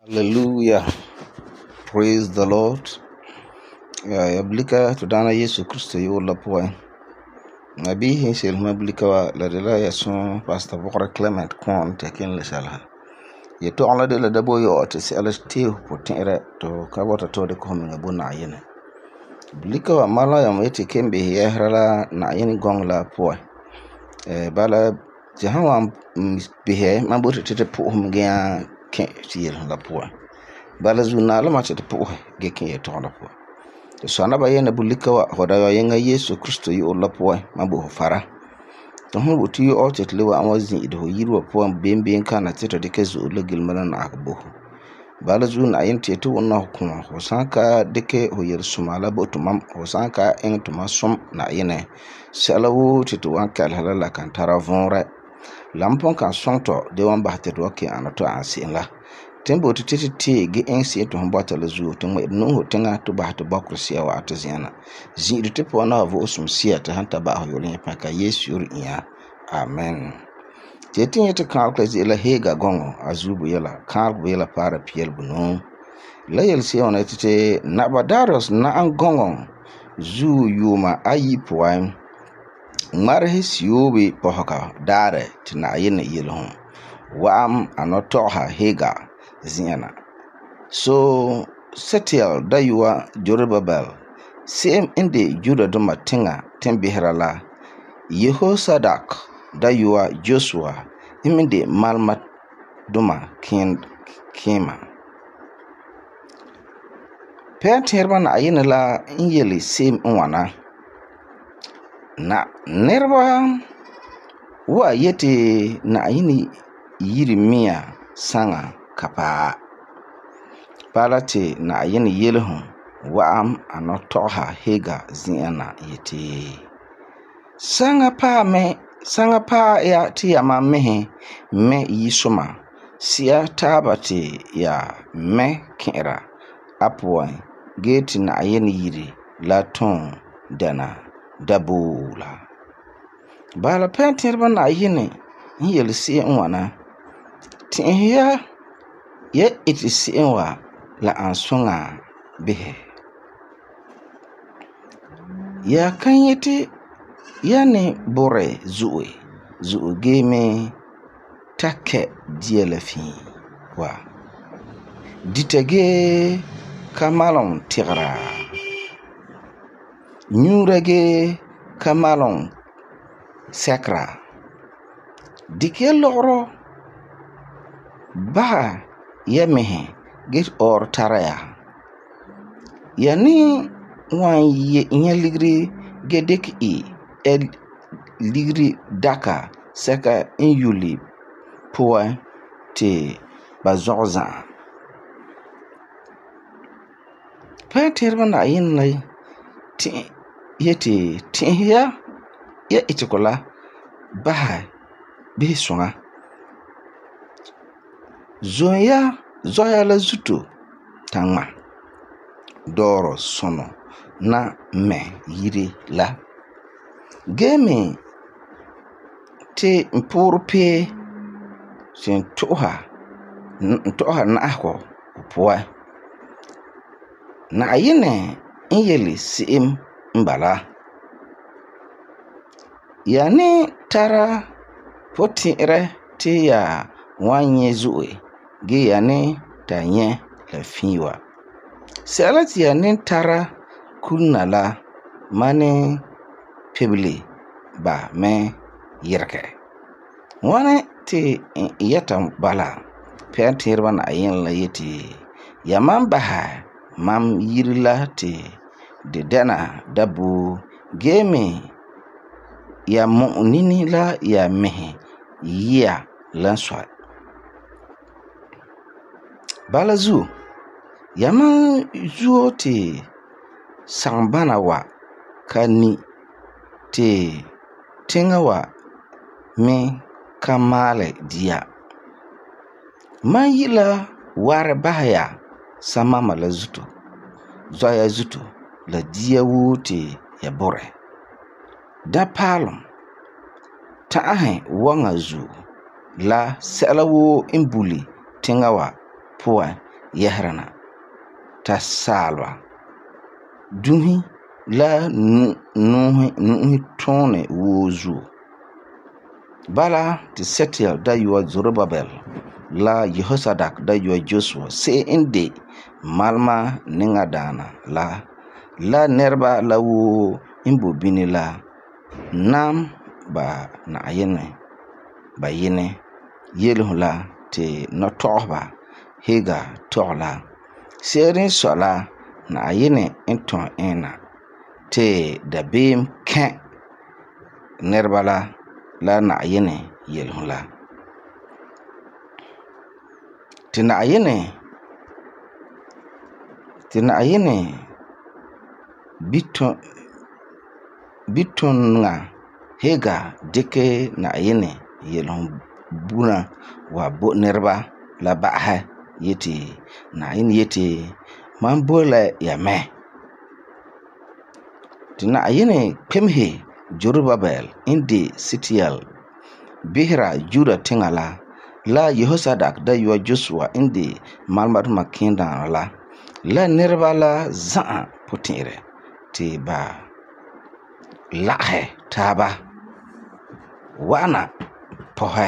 Hallelujah. Praise the Lord. Ya blika to dana Yesu Kristo yo lapoa. Nabi hinsel mablika wa la de la yason Pastor Bokra Clement kon tekin le sala. Ye to ala de la dabo yo to se ala steel potere to kabota to de ko mi ngabo na yene. Blika wa mala ya mwete kembe ya hrala na yene gong la poa. Bala jahanwa bihe mabote tete po mgea ke tiel la poa. Bala zuna la machete po gekin ye to la poa. So anaba yena bulika wa hoda yenga Yesu Kristo yi olapo mabu fara to hu butu yi otetle wa amazin ido yirwa po bembe kana tete de kezu legil manan akbo bala zun ayin tetu wonna hukuma hosanka deke hoyer sumala botu mam hosanka en to masum na yene salawu tetu wanka halala kan taravonre lampon kan sonto de wan bahte do ke anato ansinla tembo tete ge ensi to mbata la zuo to no hotenga to ba to bakrusia wa ataziana zi de po na vo osum sia ta hanta ba hoyolin paka Yesu yuri ya amen tetin yete kan klazi la hega gongo azubu yela kan yela para piel buno la yel si ona tete na badaros na an gongo zu yuma ayi poem mar hisiyobe pohaka dare tina yene yelhon wa am anotoha hega ziana so setial dayuwa Jorobabel same inde juda duma tinga tembihrala Yehosadak dayuwa Joshua iminde malmat duma kima penterba na ayina la inyeli same nwana na nerba wa yete na ayini yiri miya sanga kapa palate na ayini yelhum waam anotoha hega ziana yete sanga pa ya ti ya mamehe me yisuma siya tabate ya me kera apwa gate na ayini yiri laton dana dabula bala penterba na ayini yel si nwana tinhiya ya itisi wa la ansonga bihe ya kanyete yani bore zuwe game take dielefi wa ditage kamalon tigra nyurage kamalon sakra dike loro ba yemehe get or taraya yani wan ye ligri gedek el ligri daka saka inyuli poa te bazoza paterba na yin lai ti yete tiya ya itikola ba bi songa zoya la zuto tangma doro sono na me yiri la game te mpurpe sin toha na ako poa na ayine inyeli sim mbala yani tara potire te ya wanye zuwe ge yani tanye la fiwa salati yani tara kunala mane pebli ba me yirke wane te yata bala pentirba na ayin la yeti yaman baha mam yirla te de dana dabu game ya mu'nini la ya mehe ya lanswa bala zu yaman zuo te sangbana wa kani te tinga wa me kamale dia man yila ware bahaya samama la zuto zoya zuto la dia wuti ya bore da palum ta ahe wanga zu la salawo imbuli tingawa puwa yɛhrana t'a saalba duhi la nuhi tõone woo zuo. Bala tɩ Setiel dayɔa Zorobabel la Yehosadak dayɔa Josua see n de malma niŋa daana la nɛreba la woo n bo bini la nam ba Naayinɛ ba yɩne yelhu la tɩ nɔtɔgba hega tɔg la seed n sɔ la Naayinɛ n tõe ẽena tɩ dabeem kẽ nɛreba la Naayinɛ yelhu la. Tɩ Naayinɛ bitõnga hega dɩke Naayinɛ yelhu bũna wa bo nɛreba la ba'asɛ yetɩ Naayinɛ yetɩ mam bo la yamɛ. Tɩ Naayinɛ kpemse Zorobabel n de Setiel bisra Juda tẽngã la Yehosadak dayɔa Josua n de malma dʋma kẽendaanã la nɛreba la zã'a pʋtẽ'ɛrɛ tɩ ba lagsɛ taaba wa'ana pɔsɛ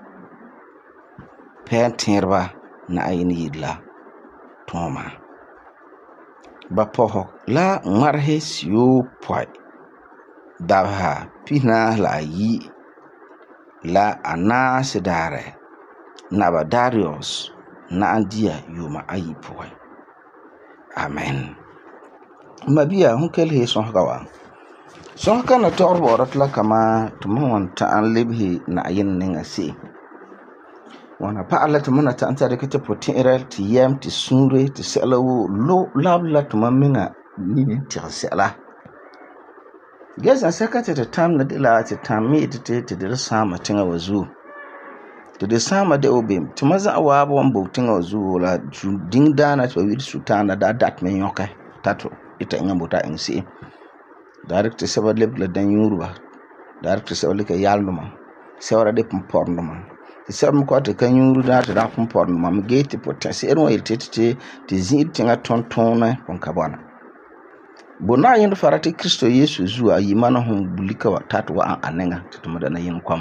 pɛɛntẽerba Naayinɛ yir la tõoma. Ba pɔsg la ŋmaresɛ siyopɔi dabsa pisnaas la ayi la anaasɛ daarɛ naba Darius na'am dia yʋʋma ayi pʋgẽ. Amen. Mabia hon kelsi sõsga wa. Sõsga na tɔgr baoora tɩ la kama tɩ mam wan ta'am lebsi Naayinɛ niŋa se'em. Wana pa'al la tɩ mam na ta'am tara dɩkɛ tɩ pʋtẽ'ɛra tɩ yɛm tɩ sũure tɩ sɛla woo lab la tɩ mam miŋa nini tɩg sɛla. Gɛsã sɛka tɩ tɩ tãmda de la tɩ tãm mi tɩ tɩ de sãama tẽngã wa zuo. Tɩ de sãama de o bem tɩ ma za'a waab wan bo tẽngã wa zuo la dĩng daana tɩ ba wil sũ-tãanda daa dat me yõkɛ tato ita ĩngã bota ĩng se'em. Daa rɩk tɩ sɛba lebg la dã-yũurba, daa rɩk tɩ sɛba lika yaldmã, sɛbra de pʋm-pɔrendmã, tɩ sɛb me kɔa tɩ ka yũuru daa tɩ daa pʋm-pɔrendmã me gee tɩ pʋtẽ-se'er wã yel tɩ zĩ'ir tẽngã tõn-tõonɛ pʋn ka bɔna. Bo Naayinɛ fara tɩ Kristo Yesu zuo a yɩ mana fõn bulika wa tat wa a nengã tɩ tʋma dana yĩng kɔma.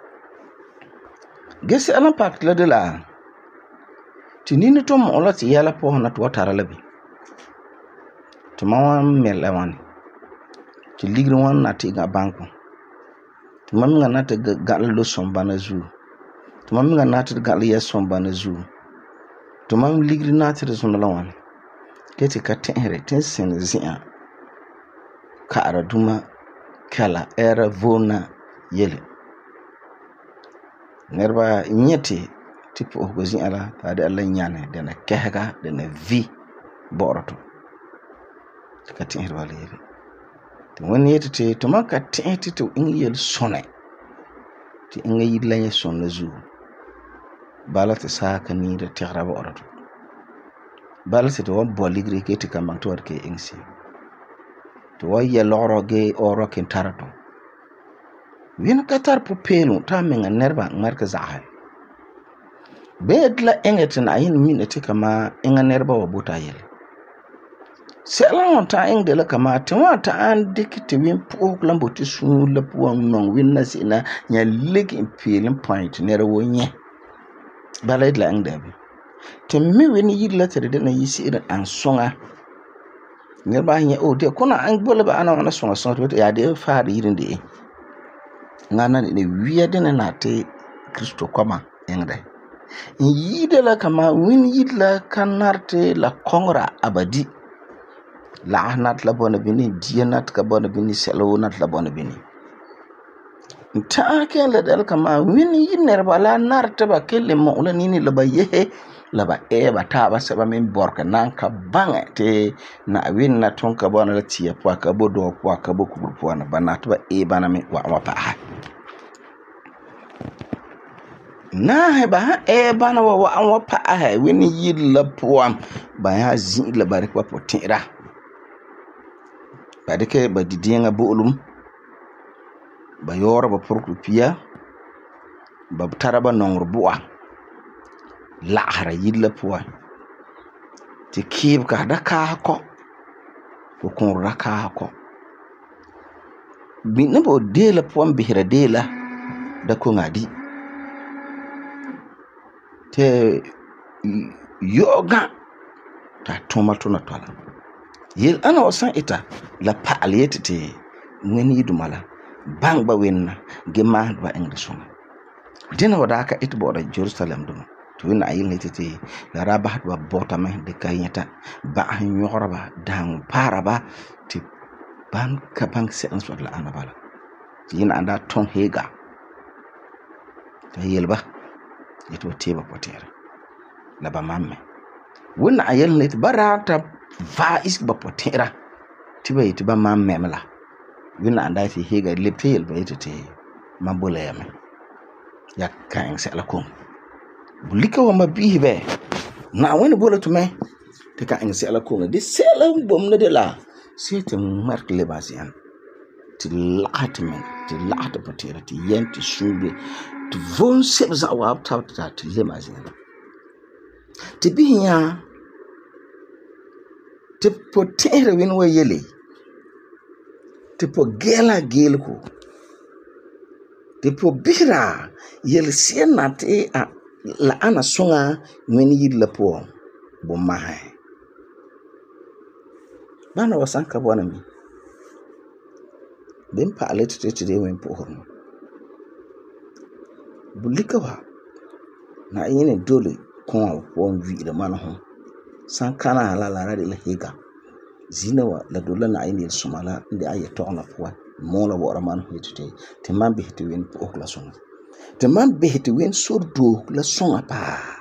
Ges sɛla n pak tɩ la de la tɩ nini tʋm mɔ'ɔ la tɩ yɛla pɔsena tɩ wa tara la be. Tɩ ma wan me la wãne tɩ ligri wãn na tɩ gã bãnkõ. Tɩ ma miŋa na tɩ gã'la lo-sõm bãna zuo. Tɩ ma miŋa na tɩ gã'la yɛ-sõm bãna zuo. Tɩ ma ligri na tɩ d zõnd la wãne. Ket tɩ ka tẽsre tɩ n sẽn zĩ'ã ka'ara dũma kɛla ɛɛra voonna yele. Nɛreba yẽ tɩ pʋ'ʋsgɔ zĩ'ã la taa de la yãne dɩna kɛsga dɩna vi bɔ'ɔra tʋ tɩ ka tẽsd bala yele. Tɩ wẽnd yetɩ tɩ mam ka tẽs tɩ ĩng yel sõne tɩ ĩngã yir la yẽ sõnda zuo. Bala tɩ saaka niira tɛgra bɔ'ɔra tʋ. Bala tɩ wa bɔ ligri gee tɩ kan bãng tɩ wa dɩk ɩng se'em. Tɩ wa yɛ lɔgrɔ gee ɔɔrɔ ken tara tʋ. Wẽnd ka tar pʋ-peelem t'a menga nɛreba ŋmɛrg zagsɛ. Bee d la ẽngẽ tɩ Naayinɛ mina tɩ kama ẽngã nɛreba wa bota yɛle. Sɛla n wan ta'am ẽng de la kama tɩ wã ta'am dɩk tɩ wẽn pʋʋsg la n bo tɩ sũur la puan nong wẽnna se'ena yã lek n peel n põe tɩ nɛra wo yẽ. Bala d la ẽng daabi. Tɩ me wẽnd yir la tɩ d dɩna yɩ-se'ere n sõŋa. Nɛreba yẽ de kʋna n bola ba ana wãna sõŋa tɩ yaa de faad yir n de e. Ngana ne wia dɩne na tɩ Kristo kɔma ẽngdɛ. N yiida la kama wẽnd yir la ka nar tɩ la kɔngra abadi. Lags nat la bɔna bini, dia nat ka bɔna bini, sɛla woo nat la bɔna bini. N ta'am kẽ la dɛl kama wẽnd yir nɛreba la nar tɩ ba kell mɔg la nini la ba yese la ba ɛɛba taaba sɛba me bɔrka nan ka bãngɛ tɩ Naawɩn na tõn ka bɔna la tia pʋa ka bo dɔɔ pʋa ka bo kubur pʋa ba na tɩ ba bãna me wa pa'asɛ. Naasẽ ba sãn bãna wa pa'asɛ wẽnd yir la pʋa ba yã zĩ'ir la ba rɩk ba pʋ-tẽ'ra. Ba dɩkɛ ba di-dẽengã bo'olum, ba yaoora ba pʋrgr pia, ba tara ba nongr bʋ'a lagsra yir la pʋa. ti kib ka da ka ko ko ra ka ko bi ne bo de la pom bihira de la da ko ngadi te yoga ta tomato na tola yel ana wasan ita la paaliyete te ngeni dumala bangba wenna gema ba engrisona dina wadaka it boda Jerusalem dum to wina ayil ne tete la rabahat wa bota me de kayeta ba nyoraba dang paraba ti ban ka bank se answat la ana bala yina anda ton hega ta yelba yeto teba potera la ba mamme wina ayil ne barata va is ba potera tiba yiti ba mamme mala wina anda ti hega lepte yelba yetete mabula yame ya kan se la kom bulika wa mabihi be na wani bola to me te kan se la kom de sela bom ne de la c'est mark le basian ti laatmen ti laata potera ti yenti sube ti von sebza wa ta ti le basian ti biya ti potera win wa yele ti po gela gelko ti po bira yel siena ti a la ana songa ngwen yilla po bo mahay bana wasan ka bona mi dem pa alete te de wen po horno bulika wa na yene dole ko won wi da man ho san kana la ra de la hega zina wa la dole na yene sumala inde aye to na po mo la bo man ho te man bi te wen po la songa te man bi te wen sordo la songa pa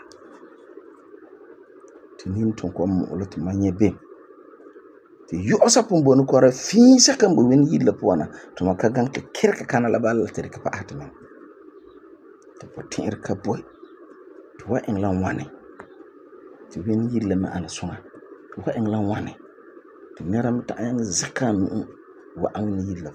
nin ton ko mo lo ti manye be ti yo sa pon bonu ko ra fi sa kan bo wen yilla pona to maka gan ke kirka kana la bal tere ka paatman to potir ka boy to wa en lan wane ti wen yilla ma ana sona to wa en lan wane ti neram ta an zakan wa an yilla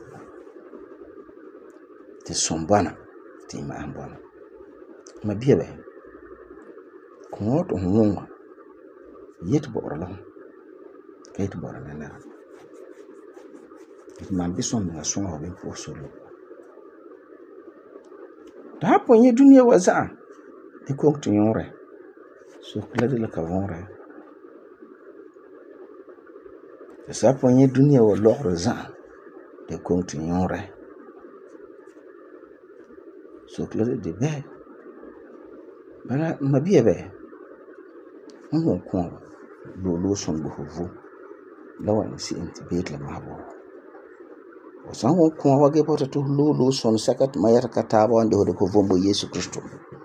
ti sombana ti ma an bona ma biye be ko to ngonga yet bo orala kayit bo orala na man bison na songa be po solo ta ponye dunia waza e ko to yore so kala de la kavonre sa ponye dunia wa lor za de ko to yore so kala de be bana mabiye be on ko lo son bo vo lawan si intibet la mabo o sango ko wage poto to lo son sakat mayar kataba wande hode ko vombo Yesu Kristo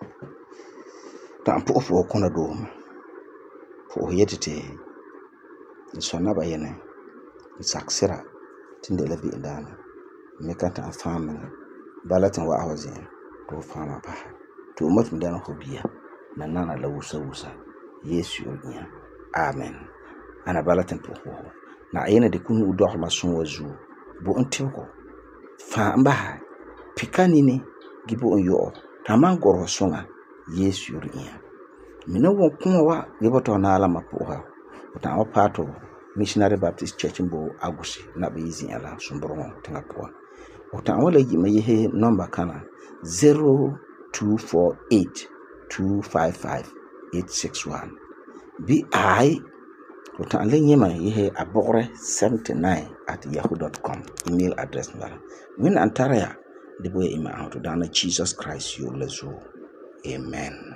tampo fo kono do fo yetete sonna ba yene saksira tinde la bi ndana me kanta afama balatan wa awazi to fama ba to mutum da na hobiya nana la wusa Yesu yonya amen ana balatan po na ayena de kunu do ma son wazu bo ontiko fa mba pikani ne gibo onyo taman goro songa Yesu yonya mina won kunwa gibo to na ala mapoha ta o pato missionary baptist church mbo agusi na be yizi ala sumboro tanga po o ta wala yi maye number kana 0248255861 bi o ta le nyema ye abore 79@yahoo.com email address mara win antara ya de boy ima auto dana Jesus Christ yo lezo amen.